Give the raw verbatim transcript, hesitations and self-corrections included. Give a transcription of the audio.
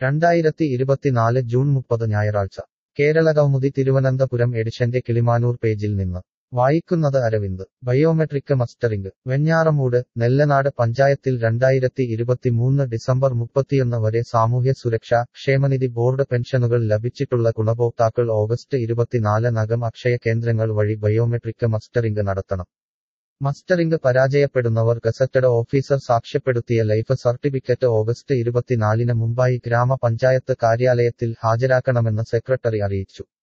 രണ്ടായിരത്തി ഇരുപത്തിനാല് ജൂൺ മുപ്പത് ഞായറാഴ്ച കേരളകൗമുദി തിരുവനന്തപുരം എഡിഷന്റെ കിളിമാനൂർ പേജിൽ നിന്ന് വായിക്കുന്നത് അരവിന്ദ്. ബയോമെട്രിക് മസ്റ്ററിംഗ് വെഞ്ഞാറമൂട് നെല്ലനാട് പഞ്ചായത്തിൽ രണ്ടായിരത്തി ഇരുപത്തിമൂന്ന് ഡിസംബർ മുപ്പത്തിയൊന്ന് വരെ സാമൂഹ്യ സുരക്ഷാ ക്ഷേമനിധി ബോർഡ് പെൻഷനുകൾ ലഭിച്ചിട്ടുള്ള ഗുണഭോക്താക്കൾ ഓഗസ്റ്റ് ഇരുപത്തിനാലിനകം അക്ഷയ കേന്ദ്രങ്ങൾ വഴി ബയോമെട്രിക് മസ്റ്ററിംഗ് നടത്തണം. മസ്റ്ററിംഗ് പരാജയപ്പെടുന്നവർ ഗസറ്റഡ് ഓഫീസർ സാക്ഷ്യപ്പെടുത്തിയ ലൈഫ് സർട്ടിഫിക്കറ്റ് ഓഗസ്റ്റ് ഇരുപത്തിനാലിന് മുമ്പായി ഗ്രാമപഞ്ചായത്ത് കാര്യാലയത്തിൽ ഹാജരാക്കണമെന്ന് സെക്രട്ടറി അറിയിച്ചു.